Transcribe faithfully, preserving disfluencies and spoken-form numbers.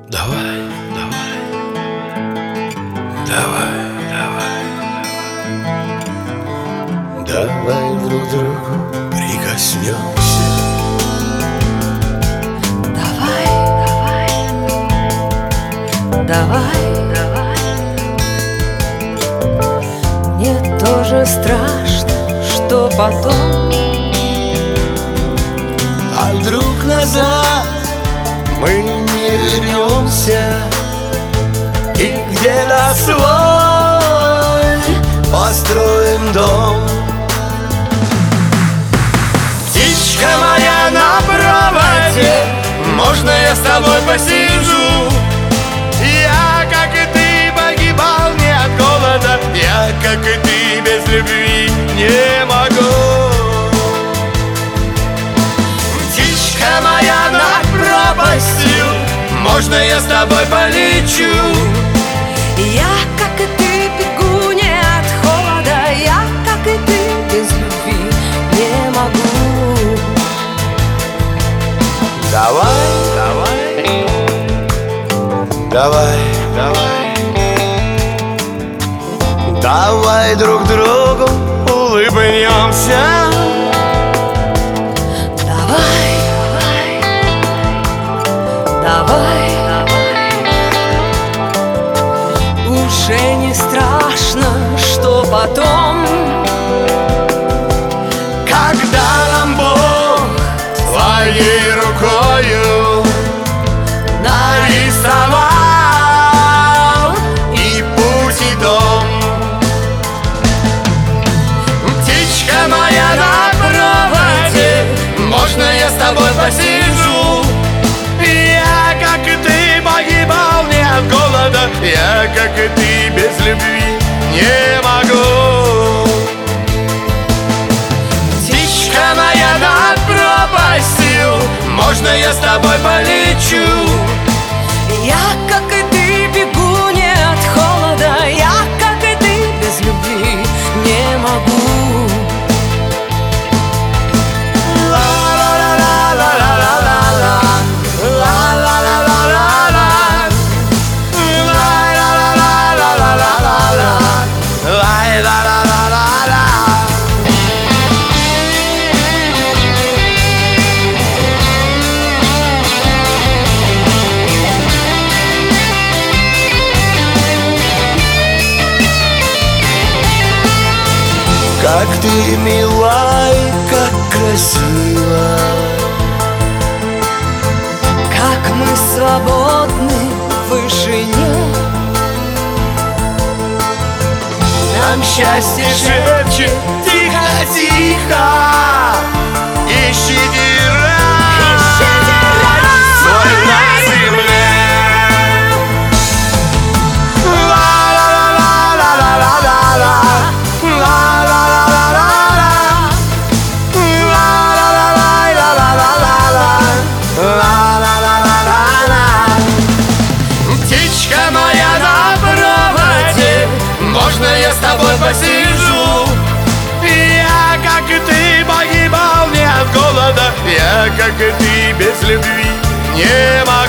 Давай, давай, давай, давай, давай друг другу прикоснемся. Давай, давай, давай, давай. Мне тоже страшно, что потом. А вдруг назад мы не вернемся, и где-то свой построим дом. Птичка моя на проводе, можно я с тобой посижу? Я, как и ты, погибал не от голода, я, как и ты, без любви не могу. Птичка моя над пропастью, можно я с тобой полечу? Я, как и ты, бегу не от холода, я, как и ты, без любви не могу. Давай, давай, давай, давай, давай друг другу улыбнемся. Давай, давай, давай, давай. Уже не страшно, что потом. Когда нам Бог своей рукою нарисовал и путь, и дом. Птичка моя на проводе, можно я с тобой посижу? Я, как и ты, погибал не от голода, я, как и ты, без любви не могу. Птичка моя над пропастью, можно я с тобой полечу? Я, как и ты, бегу не от холода, я, как и ты, без любви не могу. Как ты мила и как красива, Как мы свободны в вышине. нам счастье шепчет тихо-тихо. Ищите рай, свой на земле. Ла-ла-ла-ла-ла-ла-ла-ла. Птичка моя на проводе, можно я с тобой посижу? Я, как и ты, погибал не от голода, я, как и ты, без любви не могу.